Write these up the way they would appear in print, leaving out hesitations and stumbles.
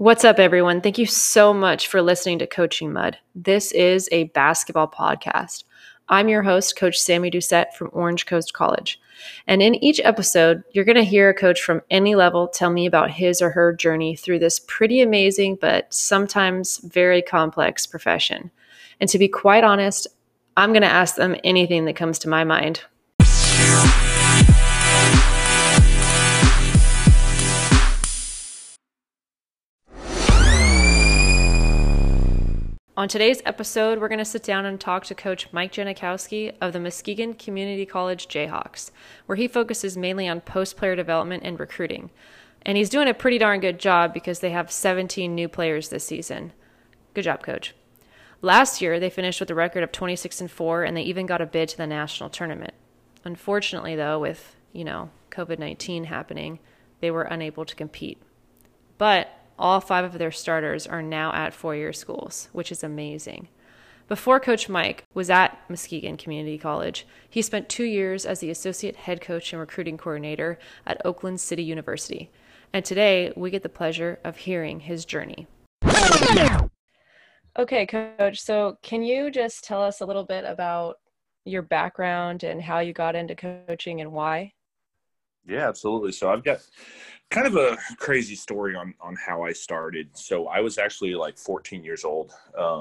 What's up, everyone? Thank you so much for listening to Coaching Mud. This is a basketball podcast. I'm your host, Coach Sammy Doucette from Orange Coast College. And in each episode, you're going to hear a coach from any level tell me about his or her journey through this pretty amazing, but sometimes very complex profession. And to be quite honest, I'm going to ask them anything that comes to my mind. On today's episode, we're going to sit down and talk to Coach Mike Janikowski of the Muskegon Community College Jayhawks, where he focuses mainly on post-player development and recruiting. And he's doing a pretty darn good job because they have 17 new players this season. Good job, Coach. Last year, they finished with a record of 26-4, and they even got a bid to the national tournament. Unfortunately, though, with, COVID-19 happening, they were unable to compete. But all 5 of their starters are now at four-year schools, which is amazing. Before Coach Mike was at Muskegon Community College, he spent 2 years as the associate head coach and recruiting coordinator at Oakland City University. And today, we get the pleasure of hearing his journey. Okay, Coach, so can you just tell us a little bit about your background and how you got into coaching and why? Yeah, absolutely. So I've got kind of a crazy story on how I started. So I was actually like 14 years old.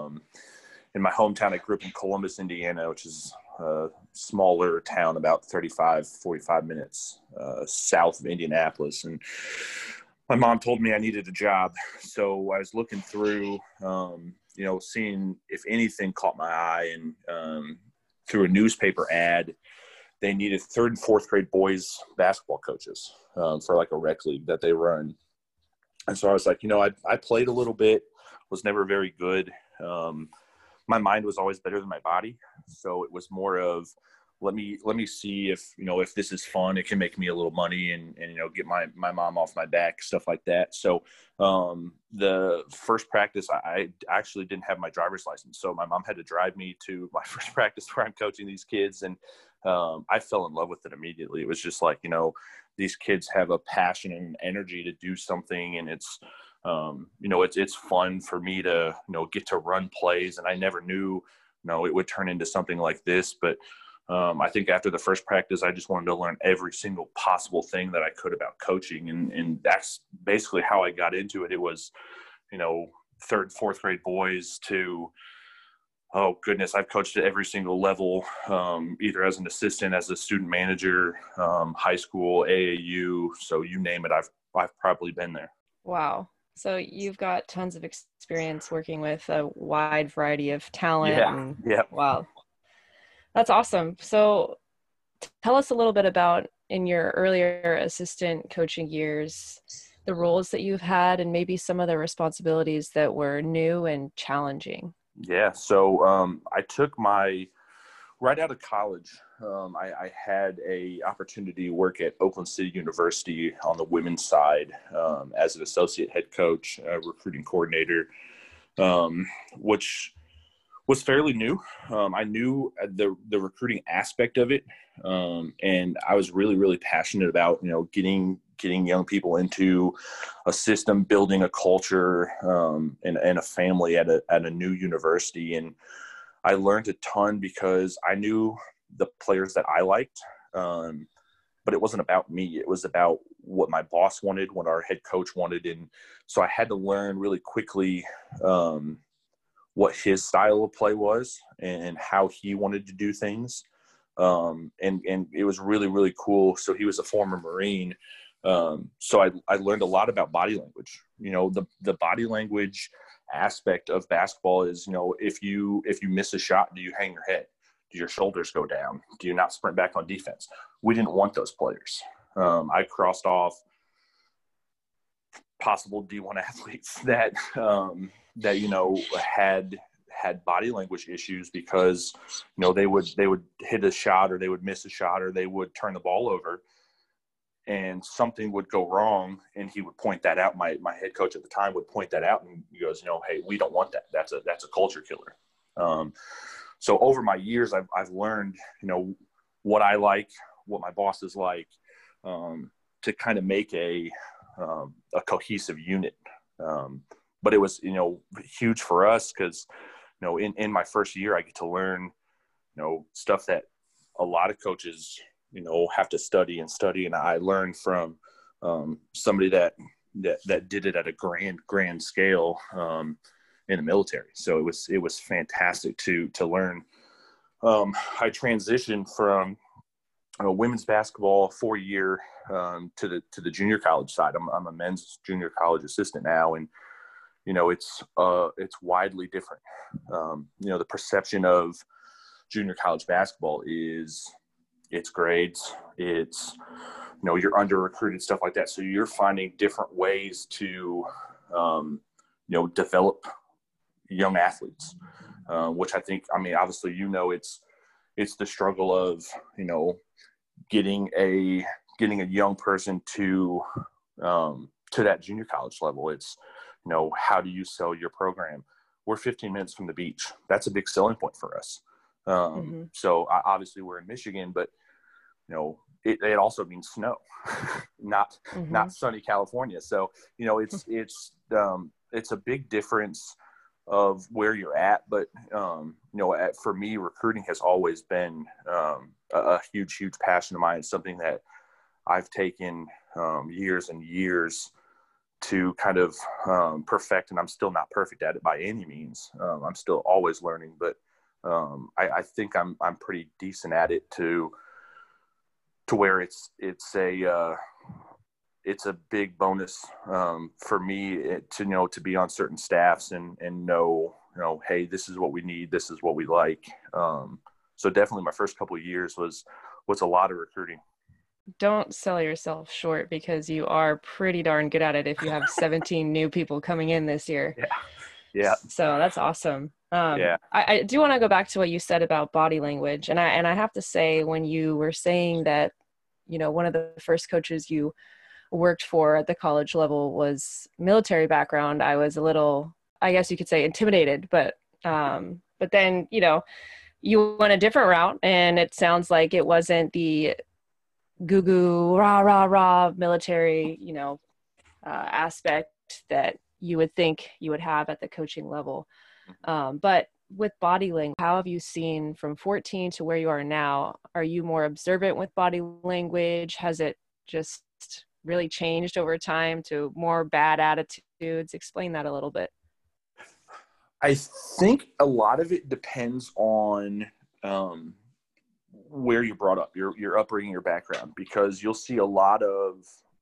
In my hometown, I grew up in Columbus, Indiana, which is a smaller town about 45 minutes south of Indianapolis. And my mom told me I needed a job. So I was looking through, seeing if anything caught my eye. And through a newspaper ad, they needed 3rd and 4th grade boys basketball coaches for like a rec league that they run. And so I was like, I played a little bit, was never very good. My mind was always better than my body. So it was more of, let me see if this is fun, it can make me a little money and get my mom off my back, stuff like that. So the first practice, I actually didn't have my driver's license. So my mom had to drive me to my first practice where I'm coaching these kids. And I fell in love with it immediately. It was just like, these kids have a passion and energy to do something. And it's fun for me to, get to run plays. And I never knew, it would turn into something like this. But I think after the first practice, I just wanted to learn every single possible thing that I could about coaching. And that's basically how I got into it. It was, 3rd, 4th grade boys to, oh goodness, I've coached at every single level, either as an assistant, as a student manager, high school, AAU. So you name it, I've probably been there. Wow. So you've got tons of experience working with a wide variety of talent. Yeah. Wow. That's awesome. So tell us a little bit about, in your earlier assistant coaching years, the roles that you've had and maybe some of the responsibilities that were new and challenging. Yeah. So I took right out of college, I had a opportunity to work at Oakland City University on the women's side as an associate head coach, recruiting coordinator, which was fairly new. I knew the recruiting aspect of it, and I was really, really passionate about getting young people into a system, building a culture, and a family at a new university. And I learned a ton because I knew the players that I liked, but it wasn't about me. It was about what my boss wanted, what our head coach wanted, and so I had to learn really quickly what his style of play was and how he wanted to do things. And it was really, really cool. So he was a former Marine. So I learned a lot about body language. The body language aspect of basketball is, if you miss a shot, do you hang your head? Do your shoulders go down? Do you not sprint back on defense? We didn't want those players. I crossed off possible D1 athletes that had body language issues because they would hit a shot or they would miss a shot or they would turn the ball over and something would go wrong and he would point that out. My head coach at the time would point that out and he goes, hey, we don't want that. That's a culture killer. So over my years, I've learned what I like, what my boss is like, to kind of make a cohesive unit. but it was, huge for us because, in my first year, I get to learn, stuff that a lot of coaches, have to study. And I learned from somebody that did it at a grand scale in the military. So it was fantastic to learn. I transitioned from women's basketball 4-year to the junior college side. I'm a men's junior college assistant now, and it's widely different. The perception of junior college basketball is it's grades, it's you're under recruited, stuff like that. So you're finding different ways to develop young athletes, which I think, obviously it's the struggle of getting a young person to that junior college level. It's how do you sell your program? We're 15 minutes from the beach. That's a big selling point for us. So obviously we're in Michigan, but it also means snow, not sunny California. So it's a big difference of where you're at. But for me, recruiting has always been a huge passion of mine. It's something that I've taken years and years to kind of perfect, and I'm still not perfect at it by any means. I'm still always learning, but I think I'm pretty decent at it to where it's a big bonus for me to be on certain staffs and know, hey, this is what we need, this is what we like. So definitely my first couple of years was a lot of recruiting. Don't sell yourself short, because you are pretty darn good at it if you have 17 new people coming in this year. Yeah. So that's awesome. Yeah. I do want to go back to what you said about body language. And I have to say, when you were saying that, one of the first coaches you worked for at the college level was military background, I was a little, I guess you could say, intimidated, but then, you went a different route, and it sounds like it wasn't the goo rah rah rah military aspect that you would think you would have at the coaching level, but with body language, how have you seen from 14 to where you are now? Are you more observant with body language? Has it just really changed over time to more bad attitudes? Explain that a little bit. I think a lot of it depends on where you're brought up, your upbringing, your background, because you'll see a lot of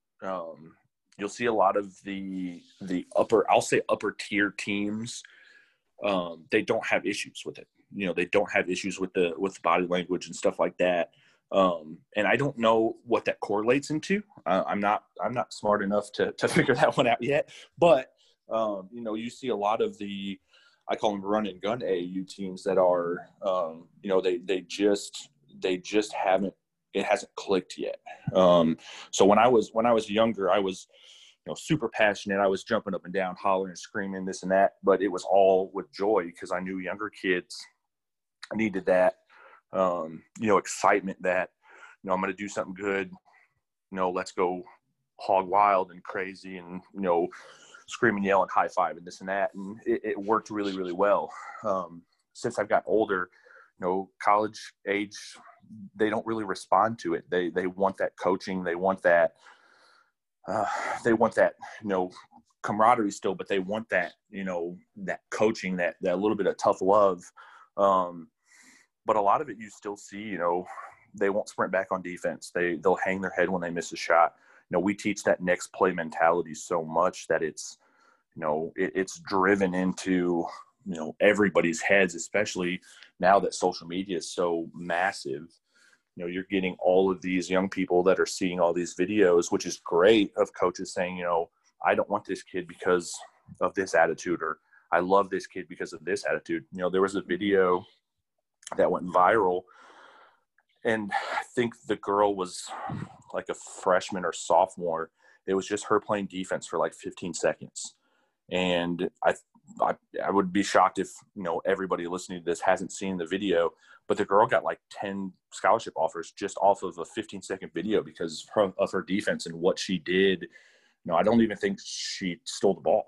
the upper tier teams. They don't have issues with it. They don't have issues with the body language and stuff like that. And I don't know what that correlates into. I'm not smart enough to figure that one out yet, but you see a lot of the, I call them run and gun AAU teams that are, they just haven't, it hasn't clicked yet. So when I was younger, I was, super passionate. I was jumping up and down, hollering and screaming, this and that, but it was all with joy because I knew younger kids needed that, excitement that, I'm going to do something good. Let's go hog wild and crazy and, scream and yell and high five and this and that. And it worked really, really well. Since I've got older, college age, they don't really respond to it. They want that coaching. They want that, camaraderie still, but they want that, that coaching, that little bit of tough love. But a lot of it you still see, they won't sprint back on defense. They'll hang their head when they miss a shot. We teach that next play mentality so much that it's, it's driven into, everybody's heads, especially now that social media is so massive. You're getting all of these young people that are seeing all these videos, which is great, of coaches saying, I don't want this kid because of this attitude, or I love this kid because of this attitude. There was a video that went viral, and I think the girl was like a freshman or sophomore. It was just her playing defense for like 15 seconds. And I would be shocked if, everybody listening to this hasn't seen the video, but the girl got like 10 scholarship offers just off of a 15-second video because of her defense and what she did. I don't even think she stole the ball.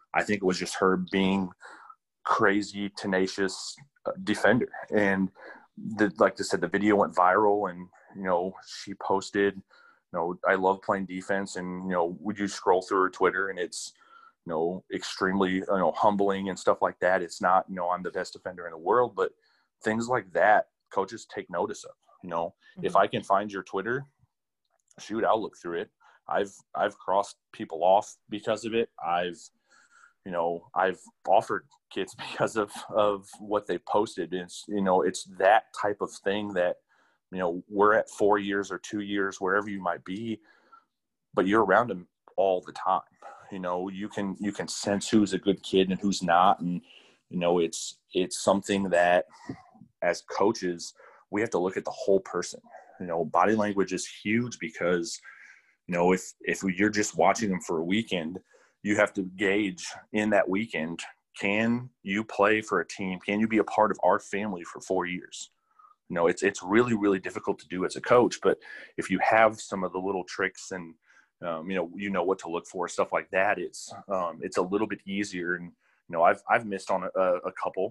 I think it was just her being crazy, tenacious defender. And like I said, the video went viral, and, she posted, I love playing defense. And, would you scroll through her Twitter, and it's, extremely, humbling and stuff like that. It's not, I'm the best defender in the world, but things like that, coaches take notice of. If I can find your Twitter, shoot, I'll look through it. I've crossed people off because of it. I've offered kids because of what they posted. It's that type of thing that, we're at 4 years or 2 years, wherever you might be, but you're around them all the time. You can sense who's a good kid and who's not. And, it's something that as coaches, we have to look at the whole person. Body language is huge because, if you're just watching them for a weekend, you have to gauge in that weekend, can you play for a team? Can you be a part of our family for 4 years? It's really, really difficult to do as a coach, but if you have some of the little tricks and, what to look for, stuff like that, it's a little bit easier. And, I've missed on a couple.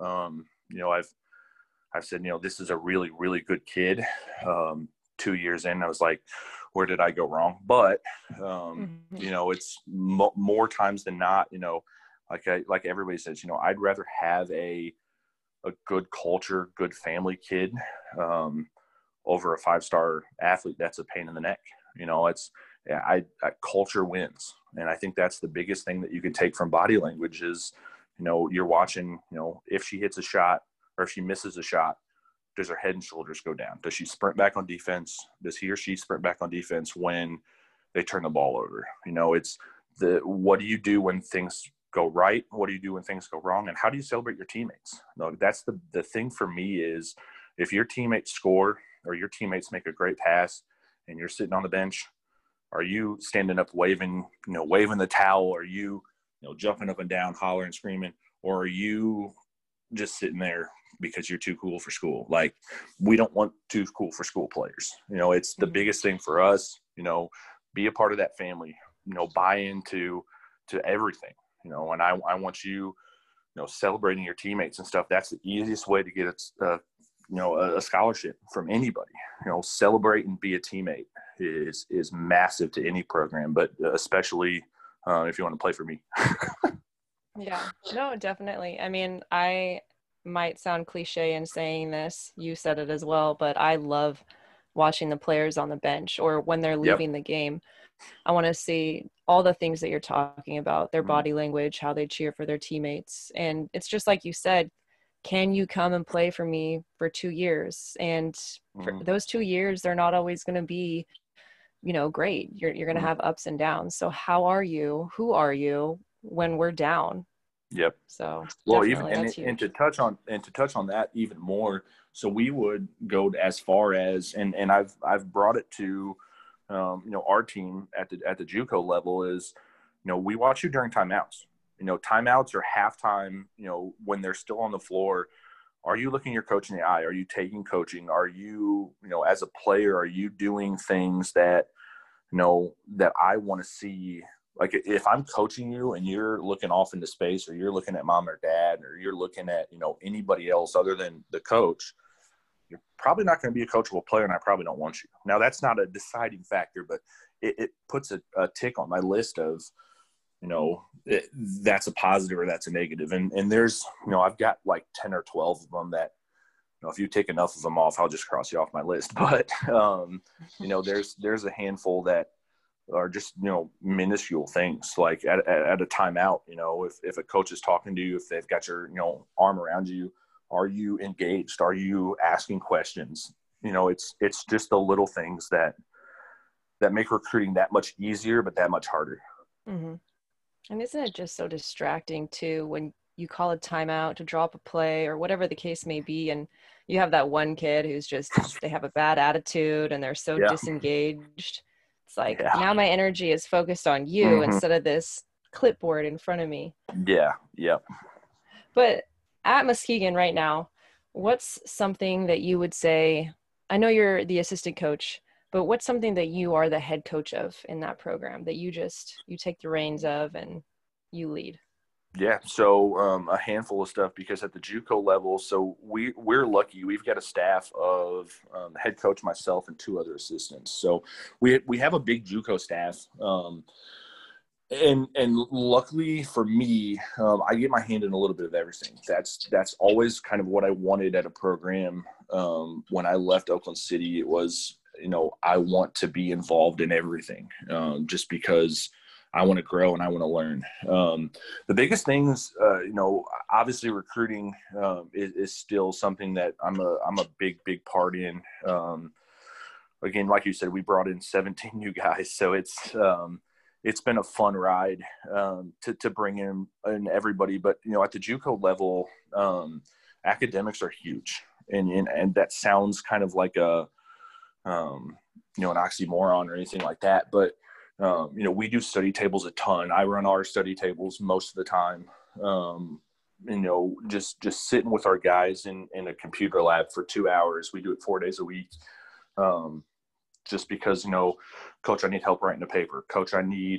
I've said, this is a really, really good kid. 2 years in, I was like, where did I go wrong? But, it's more times than not, like everybody says, I'd rather have a good culture, good family kid over a 5-star athlete that's a pain in the neck. Culture wins. And I think that's the biggest thing that you can take from body language is, you're watching, if she hits a shot or if she misses a shot, does her head and shoulders go down? Does she sprint back on defense? Does he or she sprint back on defense when they turn the ball over? It's what do you do when things go right? What do you do when things go wrong? And how do you celebrate your teammates? That's the thing for me is if your teammates score or your teammates make a great pass and you're sitting on the bench, are you standing up waving the towel? Are you, jumping up and down, hollering, screaming? Or are you just sitting there because you're too cool for school? Like, we don't want too cool for school players. It's the biggest thing for us, be a part of that family, buy into everything, and I want you, celebrating your teammates and stuff. That's the easiest way to get a scholarship from anybody. Celebrate and be a teammate is massive to any program, but especially if you want to play for me. Yeah, no, definitely. I mean, I might sound cliche in saying this, you said it as well, but I love watching the players on the bench or when they're leaving the game. I want to see all the things that you're talking about, their body language, how they cheer for their teammates. And it's just like you said, can you come and play for me for 2 years? And for those 2 years, they're not always going to be, great. You're going to have ups and downs. So how are you? Who are you when we're down? Yep. So well, definitely, even that's huge. and to touch on that even more. So we would go as far as, and I've brought it to, our team at the JUCO level is, we watch you during timeouts. Timeouts or halftime. When they're still on the floor, are you looking your coach in the eye? Are you taking coaching? Are you, as a player, are you doing things that, that I want to see? Like if I'm coaching you and you're looking off into space, or you're looking at mom or dad, or you're looking at, anybody else other than the coach, you're probably not going to be a coachable player, and I probably don't want you. Now, that's not a deciding factor, but it puts a tick on my list of, that's a positive or that's a negative. And there's, I've got like 10 or 12 of them that, if you take enough of them off, I'll just cross you off my list. But, there's a handful that are just, minuscule things like at a timeout, if a coach is talking to you, if they've got your, arm around you, are you engaged? Are you asking questions? It's just the little things that make recruiting that much easier, but that much harder. Mm-hmm. And isn't it just so distracting too when you call a timeout to drop a play or whatever the case may be, and you have that one kid who's just, they have a bad attitude and they're so disengaged. It's like, now my energy is focused on you instead of this clipboard in front of me. Yeah. Yep. But at Muskegon right now, what's something that you would say, I know you're the assistant coach, but what's something that you are the head coach of in that program that you take the reins of and you lead? Yeah, so a handful of stuff because at the JUCO level, so we're lucky. We've got a staff of the head coach, myself, and two other assistants. So we have a big JUCO staff, and luckily for me, I get my hand in a little bit of everything. That's always kind of what I wanted at a program. When I left Oakland City, it was, I want to be involved in everything, just because I want to grow and I want to learn. The biggest things, obviously recruiting is still something that I'm a big part in. Again, like you said, we brought in 17 new guys, so it's been a fun ride to bring in everybody. But at the JUCO level, academics are huge, and that sounds kind of like an oxymoron or anything like that. But we do study tables a ton. I run our study tables most of the time. Just sitting with our guys in a computer lab for 2 hours. We do it 4 days a week. Just because, coach, I need help writing a paper. Coach, I need,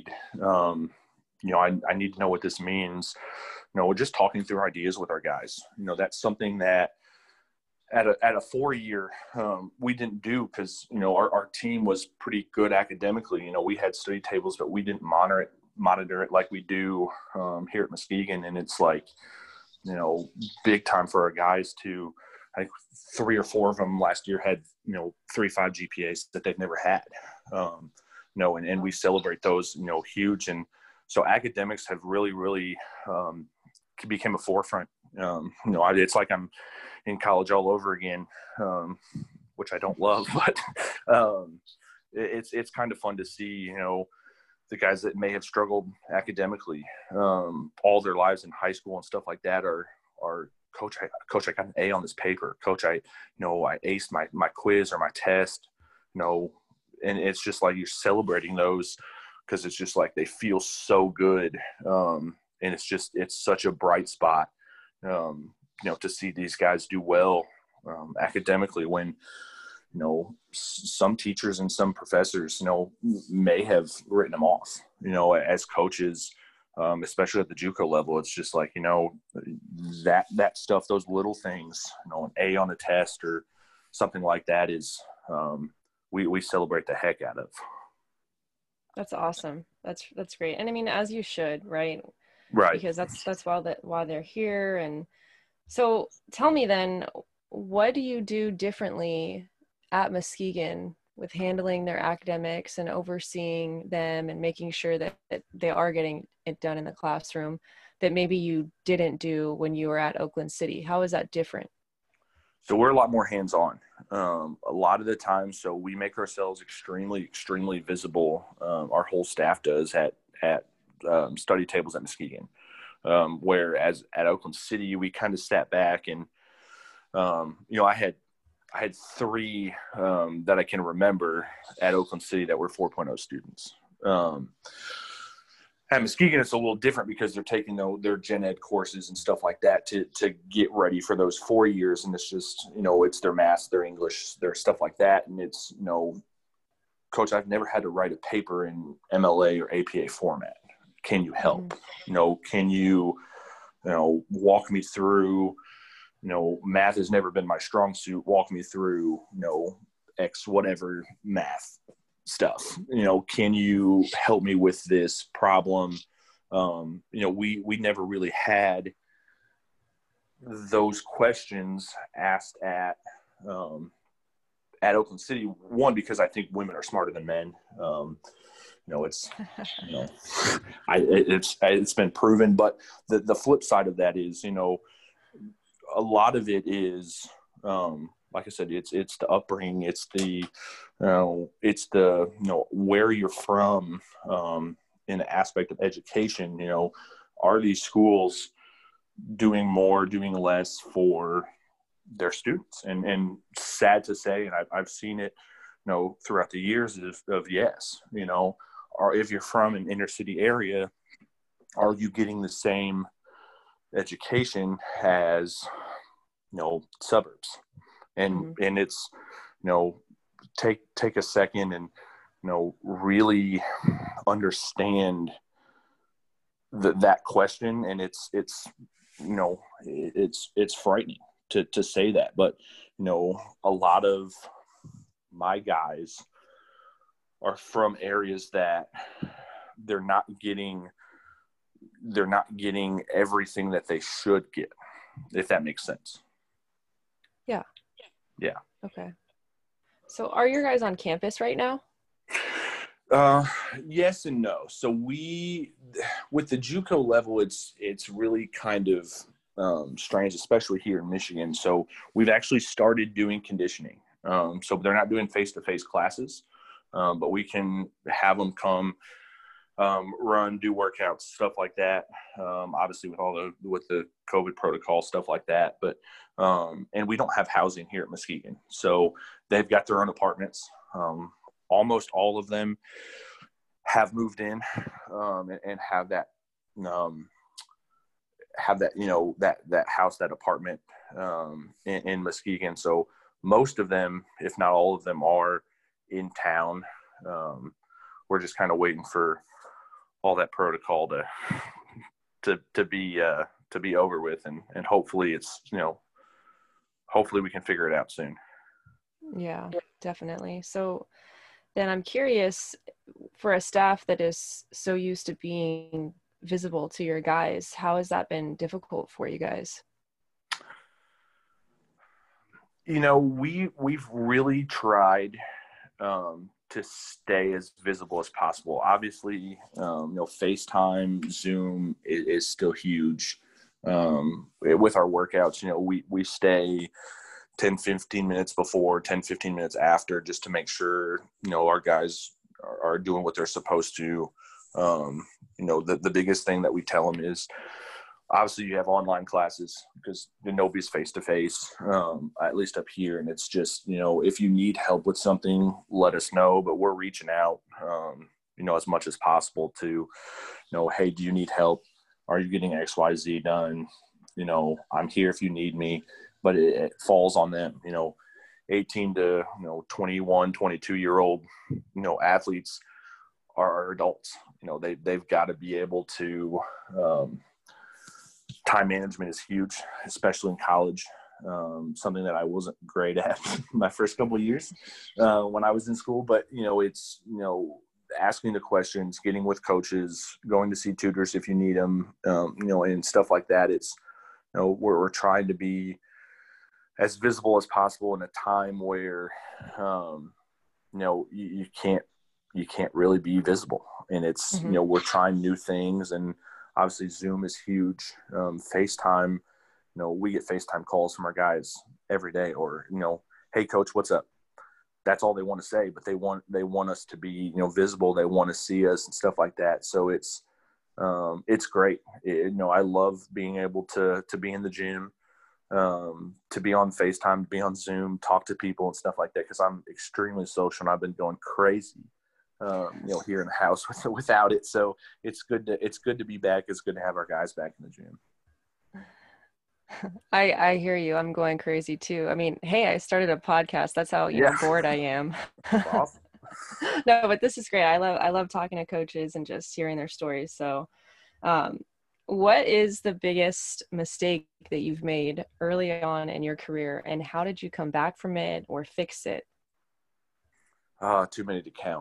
I need to know what this means. We're just talking through ideas with our guys. That's something that at a 4-year, we didn't do because, our team was pretty good academically. We had study tables, but we didn't monitor it like we do here at Muskegon. And it's like, big time for our guys to, I think 3 or 4 of them last year had, 3.5 GPAs that they've never had, and we celebrate those, huge. And so academics have really, really became a forefront. It's like I'm in college all over again, which I don't love, but it's kind of fun to see, the guys that may have struggled academically all their lives in high school and stuff like that are Coach, I got an A on this paper. Coach, I aced my quiz or my test, and it's just like you're celebrating those because it's just like they feel so good. And it's such a bright spot, to see these guys do well academically when, some teachers and some professors, may have written them off, as coaches. Especially at the JUCO level, it's just like, that stuff, those little things, an A on a test or something like that is, we celebrate the heck out of. That's awesome. That's great. And I mean, as you should, right? Right. Because that's why they're here. And so tell me then, what do you do differently at Muskegon with handling their academics and overseeing them and making sure that they are getting it done in the classroom that maybe you didn't do when you were at Oakland City? How is that different? So we're a lot more hands-on a lot of the time. So we make ourselves extremely visible. Our whole staff does at study tables at Muskegon. Whereas at Oakland City, we kind of sat back and, I had 3 that I can remember at Oakland City that were 4.0 students. At Muskegon, it's a little different because they're taking their gen ed courses and stuff like that to get ready for those 4 years. And it's just, it's their math, their English, their stuff like that. And it's, Coach, I've never had to write a paper in MLA or APA format. Can you help? Can you, walk me through, math has never been my strong suit. Walk me through, X whatever math stuff. Can you help me with this problem? We never really had those questions asked at Oakland City. One, because I think women are smarter than men. It's it's been proven. But the flip side of that is, a lot of it is, like I said, it's the upbringing, it's the where you're from, in the aspect of education. Are these schools doing more, doing less for their students? And sad to say, and I've seen it, throughout the years of yes, or if you're from an inner city area, are you getting the same education as suburbs? And it's take a second and really understand that question, and it's you know, it's frightening to say that, but you know, a lot of my guys are from areas that they're not getting everything that they should get, if that makes sense. Yeah. Yeah. Okay. So are your guys on campus right now? Yes and no. So with the JUCO level, it's really kind of strange, especially here in Michigan. So we've actually started doing conditioning. So they're not doing face-to-face classes, but we can have them come run, do workouts, stuff like that. Obviously with the COVID protocol, stuff like that. But and we don't have housing here at Muskegon, so they've got their own apartments. Almost all of them have moved in and have that you know, that house, that apartment in Muskegon. So most of them, if not all of them, are in town. We're just kind of waiting for all that protocol to be over with, and hopefully it's, you know, hopefully we can figure it out soon. Yeah, definitely. So then I'm curious, for a staff that is so used to being visible to your guys, how has that been difficult for you guys? You know, we've really tried to stay as visible as possible. Obviously, you know, FaceTime, Zoom is still huge. With our workouts, you know, we stay 10-15 minutes before, 10-15 minutes after, just to make sure, you know, our guys are doing what they're supposed to. You know, the biggest thing that we tell them is, obviously you have online classes because nobody's face-to-face, at least up here. And it's just, you know, if you need help with something, let us know, but we're reaching out, you know, as much as possible to, you know, hey, do you need help? Are you getting XYZ done? You know, I'm here if you need me, but it falls on them, you know, 18 to, you know, 21, 22-year-old, you know, athletes are adults. You know, they've got to be able to, time management is huge, especially in college. Something that I wasn't great at my first couple of years when I was in school. But, you know, it's, you know, asking the questions, getting with coaches, going to see tutors if you need them, you know, and stuff like that. It's, you know, we're trying to be as visible as possible in a time where, you know, you can't really be visible. And it's, Mm-hmm. you know, we're trying new things, and obviously Zoom is huge. FaceTime, you know, we get FaceTime calls from our guys every day, or, you know, hey coach, what's up? That's all they want to say, but they want us to be, you know, visible. They want to see us and stuff like that. So it's great. You know, I love being able to be in the gym, to be on FaceTime, to be on Zoom, talk to people and stuff like that, because I'm extremely social and I've been going crazy, you know, here in the house without it. So it's good to be back. It's good to have our guys back in the gym. I hear you. I'm going crazy too. I mean, hey, I started a podcast. That's how, you know, Yeah. bored I am. That's awesome. No, but this is great. I love talking to coaches and just hearing their stories. So, um, what is the biggest mistake that you've made early on in your career, and how did you come back from it or fix it? Too many to count.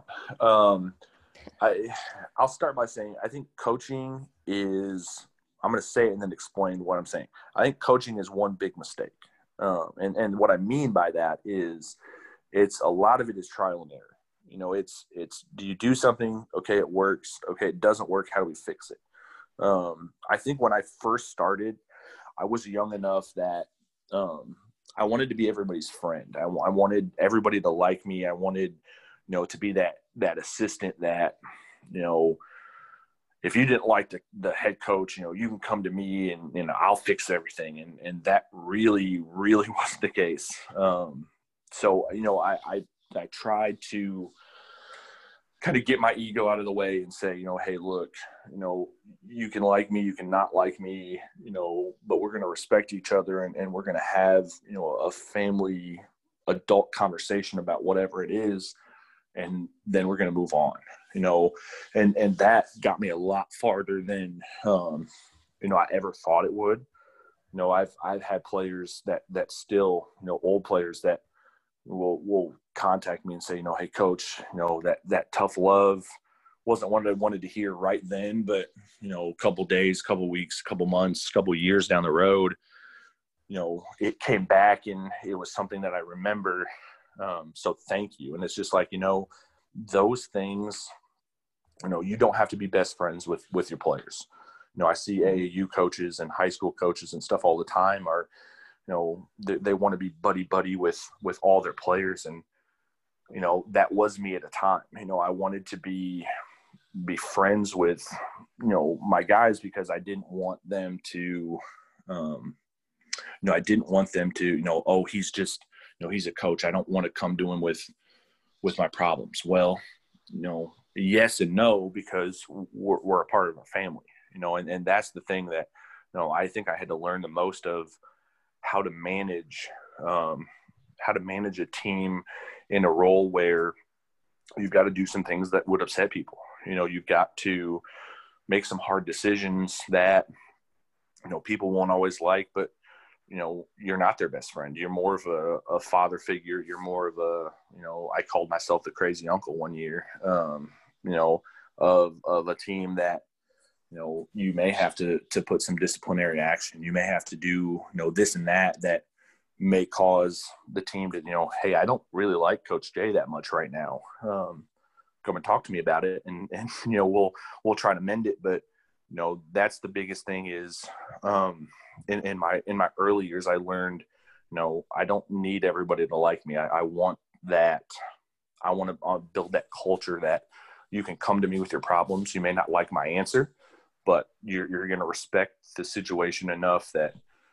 I'll start by saying I think coaching is, I'm going to say it and then explain what I'm saying. I think coaching is one big mistake. And what I mean by that is it's a lot of it is trial and error. You know, it's do you do something? Okay, it works. Okay, it doesn't work. How do we fix it? I think when I first started, I was young enough that I wanted to be everybody's friend. I wanted everybody to like me. I wanted, you know, to be that assistant that, you know, if you didn't like the head coach, you know, you can come to me and, you know, I'll fix everything. And that really, really wasn't the case. So, you know, I tried to kind of get my ego out of the way and say, you know, hey, look, you know, you can like me, you can not like me, you know, but we're going to respect each other, and we're going to have, you know, a family adult conversation about whatever it is. and then we're going to move on, and that got me a lot farther than, I ever thought it would. I've had players that still, old players that will contact me and say, hey coach, that tough love wasn't what I wanted to hear right then, but a couple days, couple weeks, couple months, couple years down the road, it came back and it was something that I remember. So thank you. And it's just like, those things, you don't have to be best friends with your players. I see AAU coaches and high school coaches and stuff all the time are, they want to be buddy with all their players. And, that was me at a time. I wanted to be friends with, my guys, because I didn't want them to, I didn't want them to, oh, he's just, he's a coach. I don't want to come to him with my problems. Well, yes and no, because we're a part of a family, and that's the thing that, I think I had to learn the most of how to manage a team in a role where you've got to do some things that would upset people. You've got to make some hard decisions that, people won't always like, but, you're not their best friend. You're more of a father figure. You're more of a, I called myself the crazy uncle one year, of a team that, you may have to put some disciplinary action. You may have to do, this and that may cause the team to, hey, I don't really like Coach Jay that much right now. Come and talk to me about it. And we'll try to mend it. But, that's the biggest thing is, in my early years, I learned, I don't need everybody to like me. I want that. I want to build that culture that you can come to me with your problems. You may not like my answer, but you're going to respect the situation enough that,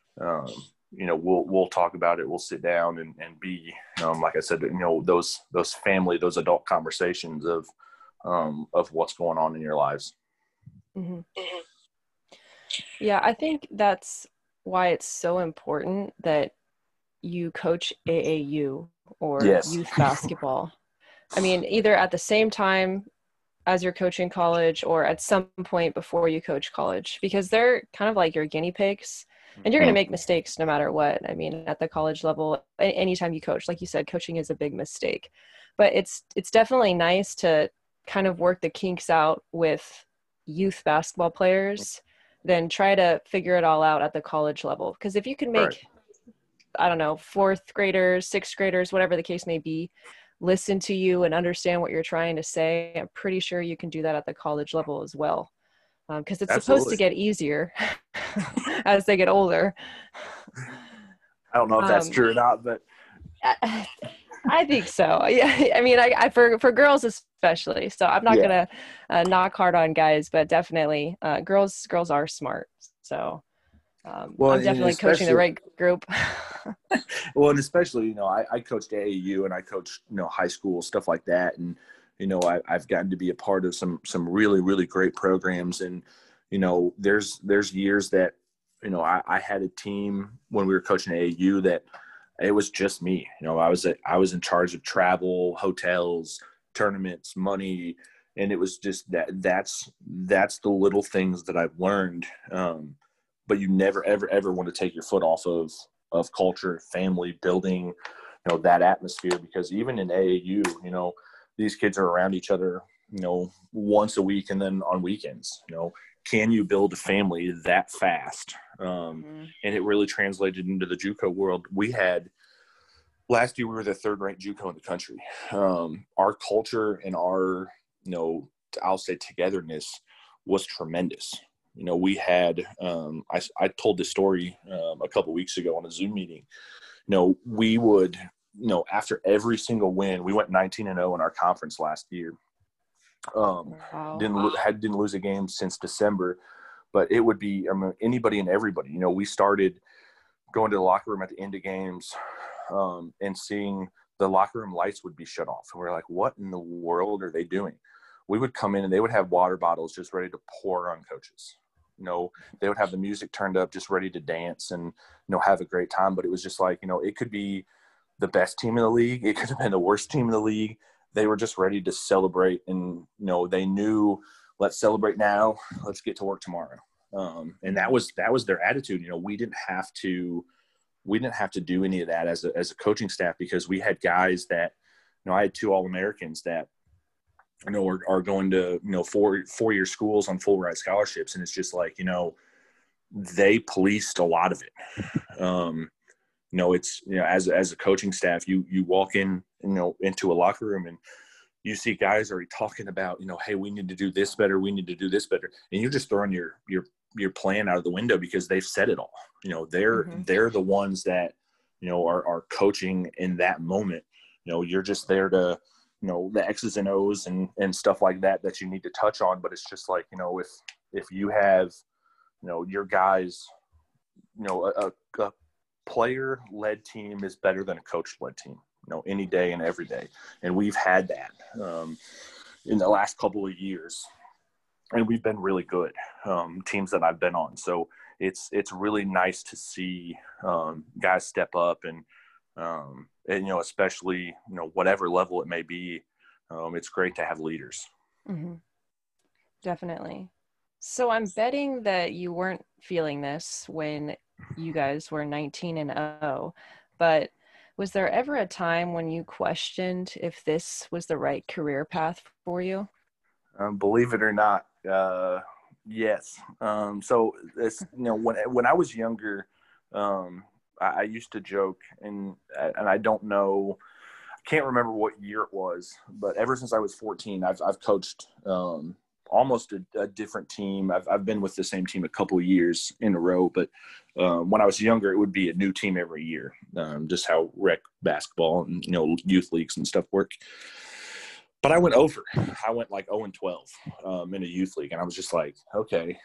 we'll talk about it. We'll sit down and be, like I said, those family, those adult conversations of what's going on in your lives. Mm-hmm. Yeah, I think that's why it's so important that you coach AAU or Yes. youth basketball. I mean, either at the same time as you're coaching college or at some point before you coach college, because they're kind of like your guinea pigs, and you're going to make mistakes no matter what. I mean, at the college level, anytime you coach, like you said, coaching is a big mistake, but it's definitely nice to kind of work the kinks out with youth basketball players than try to figure it all out at the college level. Because if you can make, right, I don't know, 4th graders, 6th graders, whatever the case may be, listen to you and understand what you're trying to say, I'm pretty sure you can do that at the college level as well. Because it's supposed to get easier as they get older. I don't know if that's true or not, but I think so. Yeah, I mean, I for girls especially. So I'm not gonna knock hard on guys, but definitely girls are smart. So I'm definitely coaching the right group. Well, and especially, I coached AAU and I coached, high school, stuff like that. And, I've gotten to be a part of some really, really great programs. And, there's years that, I had a team when we were coaching AAU that it was just me. I was in charge of travel, hotels, tournaments, money. And it was just that's the little things that I've learned. But you never, ever, ever want to take your foot off of culture, family, building, that atmosphere, because even in AAU, these kids are around each other, once a week and then on weekends, can you build a family that fast? And it really translated into the JUCO world. Last year, we were the 3rd-ranked JUCO in the country. Our culture and our, I'll say togetherness was tremendous. We had, I told this story a couple of weeks ago on a Zoom meeting. We would, after every single win, we went 19-0 in our conference last year. Wow. Didn't lose a game since December, but it would be, anybody and everybody. We started going to the locker room at the end of games and seeing the locker room lights would be shut off. And we're like, what in the world are they doing? We would come in and they would have water bottles just ready to pour on coaches. They would have the music turned up, just ready to dance and, have a great time. But it was just like, it could be the best team in the league. It could have been the worst team in the league. they were just ready to celebrate, and they knew, let's celebrate now, let's get to work tomorrow. And that was their attitude. We didn't have to do any of that as a coaching staff, because we had guys that, I had 2 All-Americans that, are going to, 4-year schools on full ride scholarships. And it's just like, they policed a lot of it. It's, as a coaching staff, you walk in, into a locker room, and you see guys already talking about, hey, we need to do this better. We need to do this better. And you're just throwing your plan out of the window, because they've said it all. They're the ones that, are coaching in that moment. You're just there to, the X's and O's and stuff like that you need to touch on. But it's just like, if you have, your guys, a player-led team is better than a coach-led team, any day and every day. And we've had that in the last couple of years. And we've been really good, teams that I've been on. So it's really nice to see guys step up and especially, whatever level it may be, it's great to have leaders. Mm-hmm. Definitely. So I'm betting that you weren't feeling this when you guys were 19-0, but was there ever a time when you questioned if this was the right career path for you? Believe it or not, yes. So it's, when I was younger, I used to joke, and I don't know, I can't remember what year it was, but ever since I was 14, I've coached almost a different team. I've been with the same team a couple of years in a row, but when I was younger, it would be a new team every year, just how rec basketball and youth leagues and stuff work. But I went over. I went like 0-12 in a youth league, and I was just like, okay,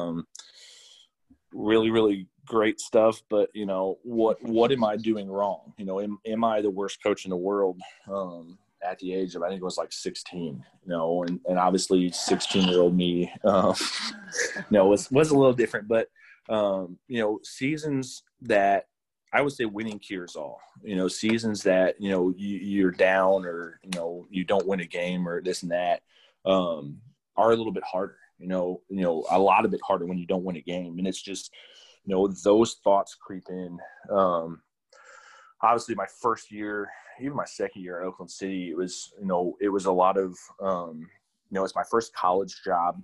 really, really great stuff, but what am I doing wrong? Am I the worst coach in the world at the age of, I think it was like 16, and obviously 16-year-old me, was a little different, but seasons that I would say winning cures all, seasons that, you're down, or, you don't win a game or this and that, are a little bit harder, a lot of it harder when you don't win a game. And it's just, those thoughts creep in. Obviously my first year, even my second year at Oakland City, it was a lot of, it's my first college job.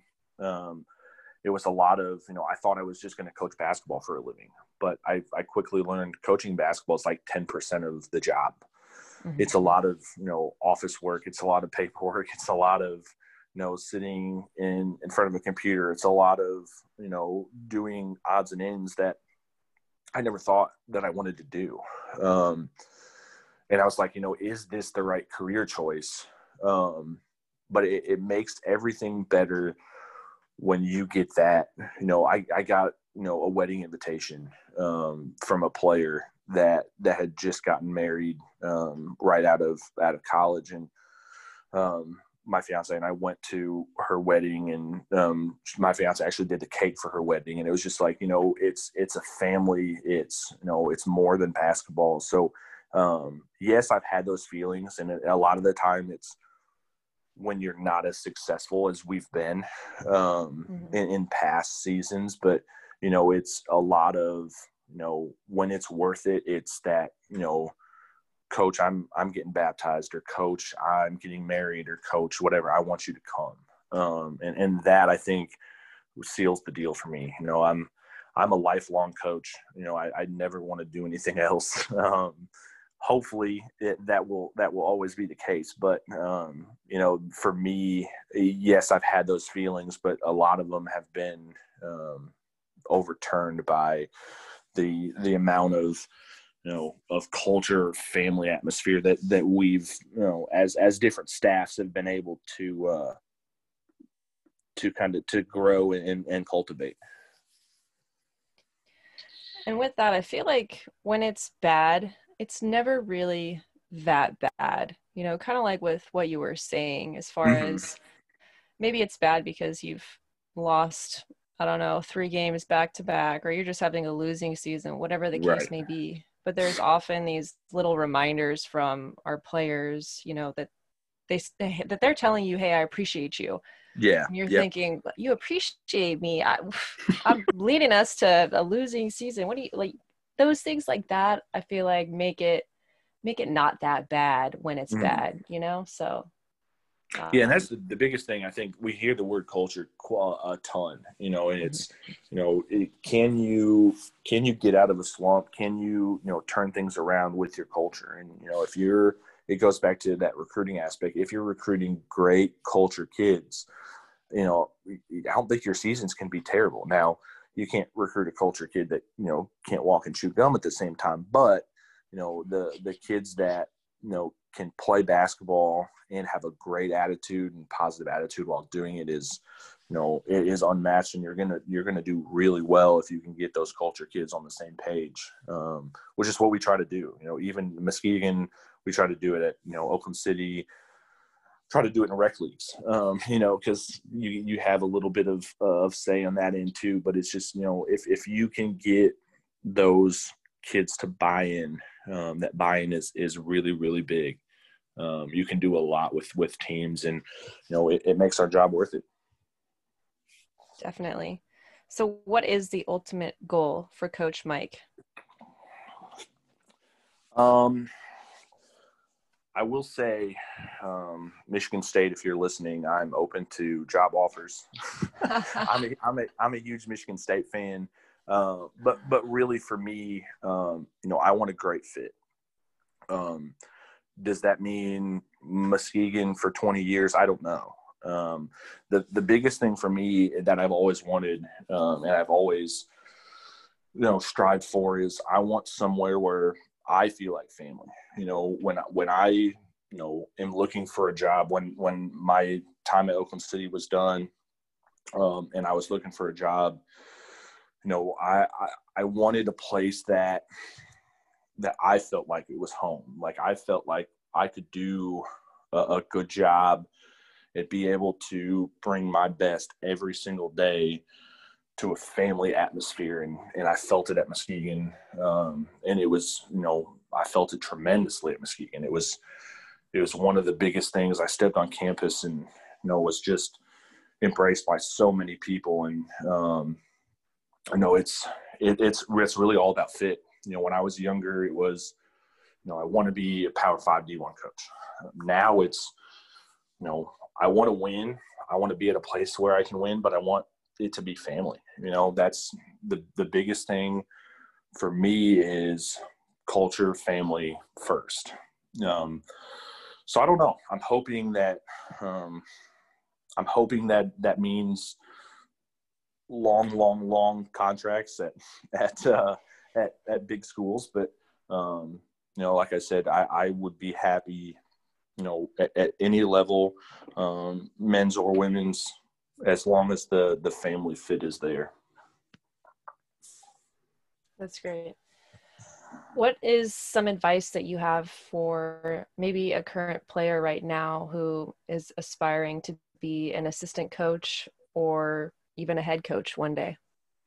It was a lot of, I thought I was just going to coach basketball for a living, but I quickly learned coaching basketball is like 10% of the job. Mm-hmm. It's a lot of, office work. It's a lot of paperwork. It's a lot of, sitting in front of a computer. It's a lot of, doing odds and ends that I never thought that I wanted to do. And I was like, is this the right career choice? But it makes everything better when you get that. I got, a wedding invitation from a player that had just gotten married right out of college. And my fiance and I went to her wedding, and my fiance actually did the cake for her wedding. And it was just like, it's a family. It's, it's more than basketball. So yes, I've had those feelings, and a lot of the time it's when you're not as successful as we've been in past seasons. But, it's a lot of, when it's worth it, it's that, coach, I'm getting baptized, or coach, I'm getting married, or coach, whatever, I want you to come. And that, I think, seals the deal for me. I'm a lifelong coach. I never want to do anything else. Hopefully that will always be the case. But, for me, yes, I've had those feelings, but a lot of them have been overturned by the amount of, of culture, family atmosphere that we've, as different staffs have been able to kind of to grow and cultivate. And with that, I feel like when it's bad, it's never really that bad, kind of like with what you were saying, as far as maybe it's bad because you've lost, I don't know, 3 games back to back, or you're just having a losing season, whatever the case may be. But there's often these little reminders from our players, that that they're telling you, hey, I appreciate you. Yeah. And you're Yeah. thinking, you appreciate me. I'm leading us to a losing season. What do you like? Those things like that, I feel like make it not that bad when it's Mhm. bad, you know? So, Yeah, and that's the biggest thing. I think we hear the word culture a ton, and mhm. it's, can you get out of a slump? Can you, turn things around with your culture? And, it goes back to that recruiting aspect. If you're recruiting great culture kids, I don't think your seasons can be terrible. Now, you can't recruit a culture kid that, can't walk and chew gum at the same time, but, the kids that, can play basketball and have a great attitude and positive attitude while doing it is, it is unmatched, and you're gonna do really well if you can get those culture kids on the same page, which is what we try to do. Even Muskegon, we try to do it at Oakland City, try to do it in rec leagues, because you have a little bit of say on that end too. But it's just, if you can get those kids to buy in, that buy-in is really, really big. You can do a lot with teams, and it makes our job worth it. Definitely. So what is the ultimate goal for Coach Mike? I will say, Michigan State, if you're listening, I'm open to job offers. I'm a huge Michigan State fan, but really for me, I want a great fit. Does that mean Muskegon for 20 years? I don't know. The biggest thing for me that I've always wanted, and I've always strived for, is I want somewhere where I feel like family. When I am looking for a job, when my time at Oakland City was done, and I was looking for a job, I wanted a place that I felt like it was home. Like I felt like I could do a good job and be able to bring my best every single day to a family atmosphere. And I felt it at Muskegon. And it was, I felt it tremendously at Muskegon. It was one of the biggest things. I stepped on campus and, was just embraced by so many people. And, it's really all about fit. When I was younger, it was, I want to be a Power 5 D1 coach. Now it's, I want to win. I want to be at a place where I can win, but I want it to be family. That's the biggest thing for me is culture, family first. So I don't know. I'm hoping that that means long contracts at big schools. But, like I said, I would be happy, at any level, men's or women's, as long as the family fit is there. That's great. What is some advice that you have for maybe a current player right now who is aspiring to be an assistant coach or even a head coach one day?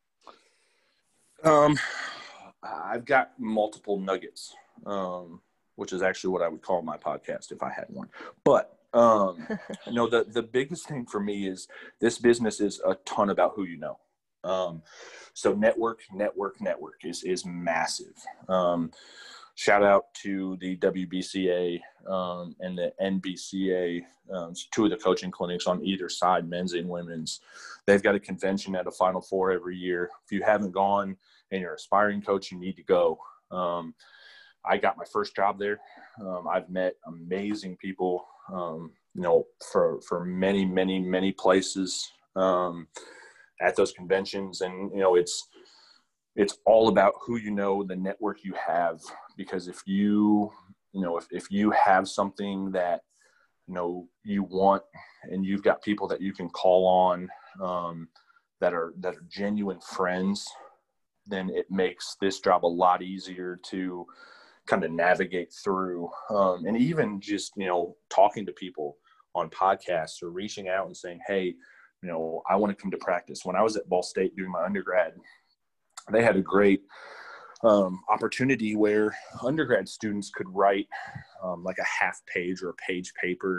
I've got multiple nuggets, which is actually what I would call my podcast if I had one. But the biggest thing for me is this business is a ton about who you know. So network is massive. Shout out to the WBCA and the NBCA, two of the coaching clinics on either side, men's and women's. They've got a convention at a Final Four every year. If you haven't gone and you're an aspiring coach, you need to go. I got my first job there. I've met amazing people, for many places at those conventions. And, it's all about who the network you have, because if you have something that, you want, and you've got people that you can call on, that are genuine friends, then it makes this job a lot easier to kind of navigate through. And even just, talking to people on podcasts or reaching out and saying, hey, I want to come to practice. When I was at Ball State doing my undergrad, they had a great opportunity where undergrad students could write like a half page or a page paper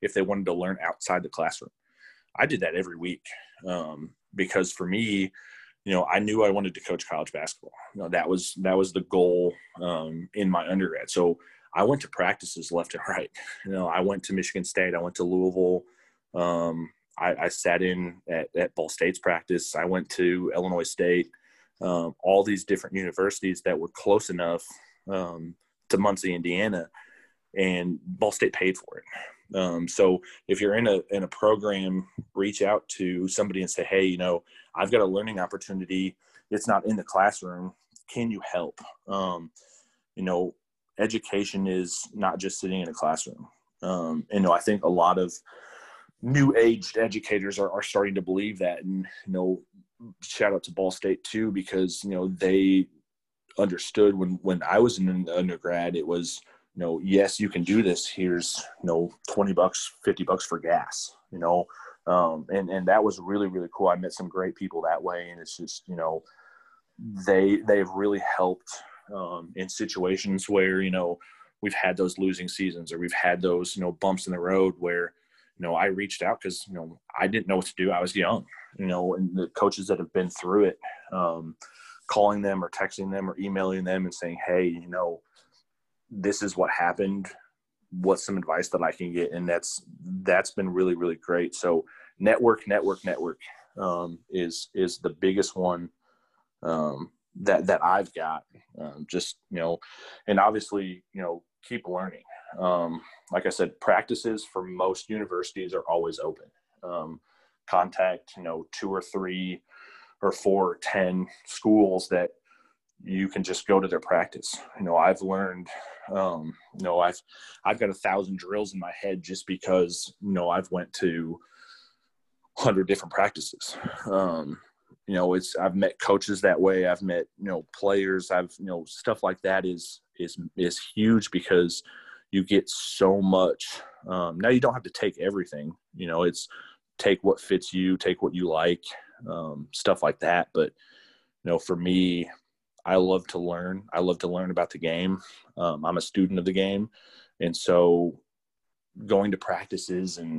if they wanted to learn outside the classroom. I did that every week because for me, I knew I wanted to coach college basketball. That was the goal in my undergrad. So I went to practices left and right. I went to Michigan State. I went to Louisville. I sat in at Ball State's practice. I went to Illinois State. All these different universities that were close enough to Muncie, Indiana, and Ball State paid for it. So if you're in a program, reach out to somebody and say, hey, I've got a learning opportunity. It's not in the classroom. Can you help? Education is not just sitting in a classroom. I think a lot of new aged educators are starting to believe that, and, shout out to Ball State too, because, they understood when I was in undergrad, it was, yes, you can do this. Here's, $20, $50 for gas, and that was really, really cool. I met some great people that way. And it's just, they've really helped in situations where, we've had those losing seasons, or we've had those, bumps in the road where, I reached out because, I didn't know what to do. I was young, and the coaches that have been through it, calling them or texting them or emailing them and saying, hey, this is what happened. What's some advice that I can get? And that's been really, really great. So network is the biggest one that I've got. And obviously, keep learning. Like I said, practices for most universities are always open. Contact, 2 or 3 or 4 or 10 schools that you can just go to their practice. I've learned, I've got 1,000 drills in my head just because, I've went to 100 different practices. I've met coaches that way. I've met, players. Stuff like that is huge because you get so much. Now you don't have to take everything, it's take what fits you, take what you like, stuff like that. But, for me, I love to learn. I love to learn about the game. I'm a student of the game. And so going to practices and,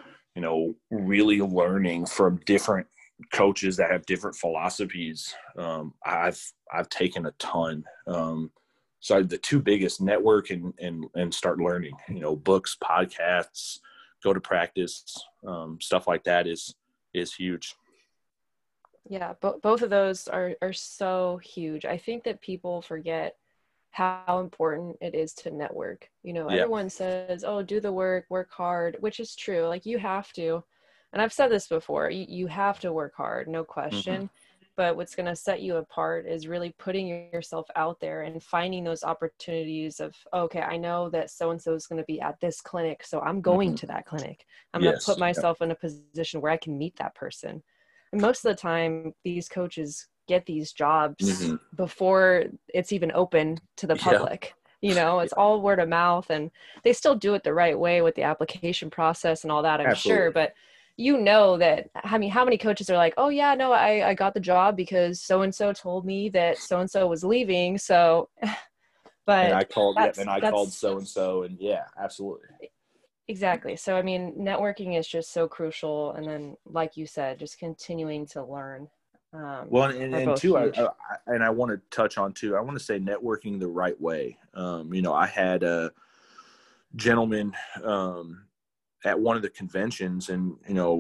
really learning from different coaches that have different philosophies. I've taken a ton. So the 2 biggest, network and start learning, books, podcasts, go to practice, stuff like that is huge. Yeah, both of those are so huge. I think that people forget how important it is to network. Everyone says, oh, do the work hard, which is true. Like, you have to. And I've said this before, you have to work hard, no question. Mm-hmm. But what's going to set you apart is really putting yourself out there and finding those opportunities of, okay, I know that so-and-so is going to be at this clinic, so I'm going to that clinic. I'm going to put myself in a position where I can meet that person. And most of the time, these coaches get these jobs before it's even open to the public. It's all word of mouth, and they still do it the right way with the application process and all that, I'm sure. But that, how many coaches are like, oh yeah, no, I got the job because so-and-so told me that so-and-so was leaving. So, but and I called so-and-so, and yeah, absolutely. Exactly. So, networking is just so crucial. And then, like you said, just continuing to learn. Well, and too, I want to touch on too, I want to say networking the right way. I had a gentleman, at one of the conventions, and,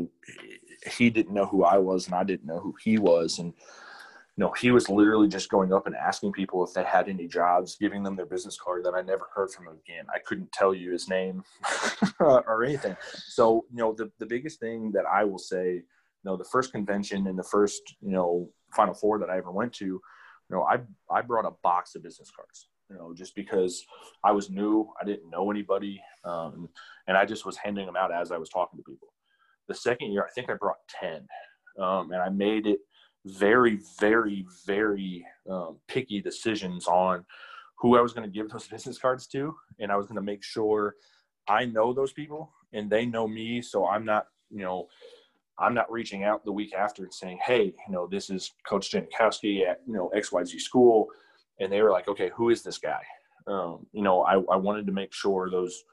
he didn't know who I was and I didn't know who he was. And, he was literally just going up and asking people if they had any jobs, giving them their business card. That I never heard from him again. I couldn't tell you his name or anything. So, the biggest thing that I will say, the first convention and the first, Final Four that I ever went to, I brought a box of business cards, just because I was new. I didn't know anybody. And I just was handing them out as I was talking to people. The second year, I think I brought 10. And I made it very, very, very picky decisions on who I was going to give those business cards to. And I was going to make sure I know those people and they know me. So I'm not reaching out the week after and saying, hey, this is Coach Janikowski at, XYZ school. And they were like, okay, who is this guy? I wanted to make sure those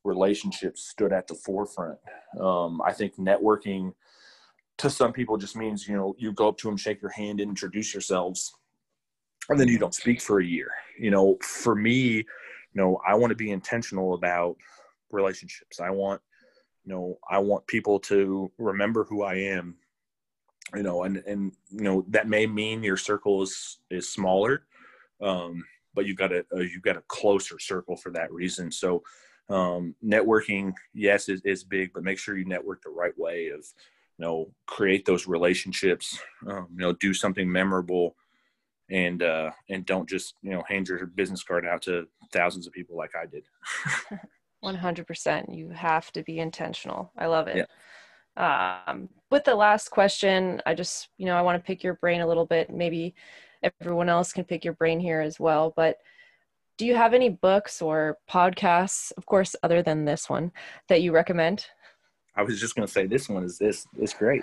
relationships stood at the forefront. I think networking to some people just means, you go up to them, shake your hand, and introduce yourselves, and then you don't speak for a year. For me, I want to be intentional about relationships. I want people to remember who I am, and that may mean your circle is smaller, but you've got a closer circle for that reason. So networking, yes, is big, but make sure you network the right way of, create those relationships, do something memorable, and don't just, hand your business card out to thousands of people like I did. 100%. You have to be intentional. I love it. Yeah. With the last question, I just, I want to pick your brain a little bit. Maybe everyone else can pick your brain here as well. But do you have any books or podcasts, of course, other than this one, that you recommend? I was just going to say this one is great.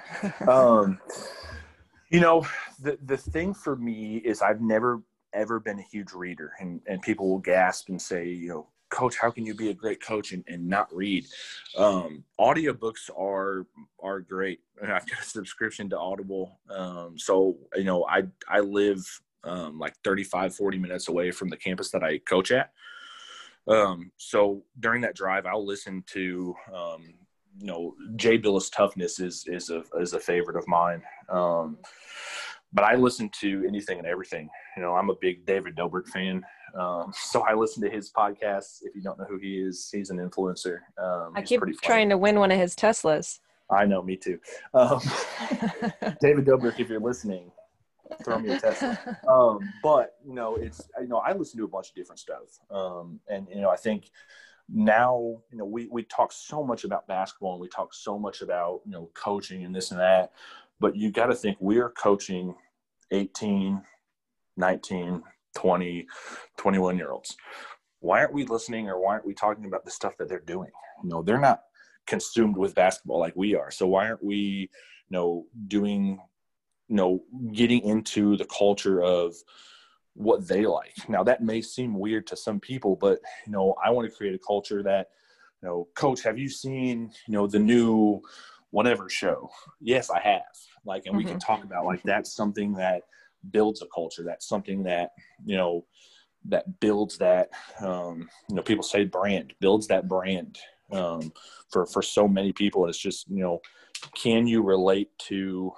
The thing for me is I've never, ever been a huge reader, and people will gasp and say, Coach, how can you be a great coach and not read? Audiobooks are great. I've got a subscription to Audible. So, I live like 35, 40 minutes away from the campus that I coach at. So during that drive, I'll listen to, Jay Bilas Toughness is a favorite of mine. But I listen to anything and everything. I'm a big David Dobrik fan. So I listen to his podcasts. If you don't know who he is, he's an influencer. I keep trying to win one of his Teslas. I know, me too. David Dobrik, if you're listening, throw me a Tesla. But, I listen to a bunch of different stuff. And I think now, we talk so much about basketball, and we talk so much about, coaching and this and that. But you got to think we're coaching 18, 19, 20, 21-year-olds. Why aren't we listening, or why aren't we talking about the stuff that they're doing? They're not consumed with basketball like we are. So why aren't we, doing, getting into the culture of what they like? Now, that may seem weird to some people, but, I want to create a culture that, Coach, have you seen, the new whatever show? Yes, I have. And we can talk about, that's something that builds a culture. That's something that, that builds that, people say brand, builds that brand for so many people. And it's just, can you relate to,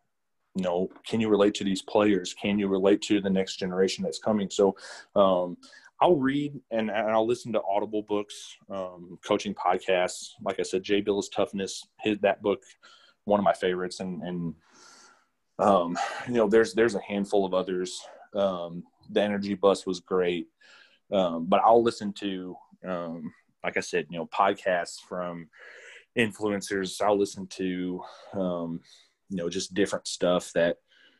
these players? Can you relate to the next generation that's coming? So I'll read and I'll listen to Audible books, coaching podcasts. Like I said, Jay Bilas Toughness, that book, one of my favorites. And there's a handful of others. The Energy Bus was great. But I'll listen to, like I said, podcasts from influencers. I'll listen to, just different stuff that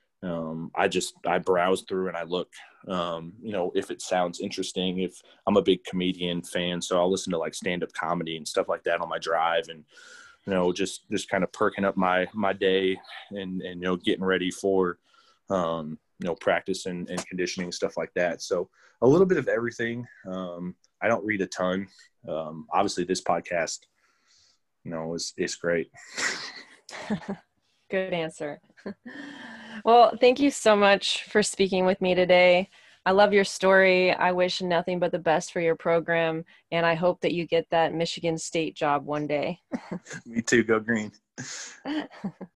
I browse through and I look, if it sounds interesting. If I'm a big comedian fan, so I'll listen to stand-up comedy and stuff like that on my drive, and just kind of perking up my day and getting ready for practice and conditioning, stuff like that. So a little bit of everything. I don't read a ton. Obviously this podcast is great. Good answer. Well, thank you so much for speaking with me today. I love your story. I wish nothing but the best for your program, and I hope that you get that Michigan State job one day. Me too. Go Green.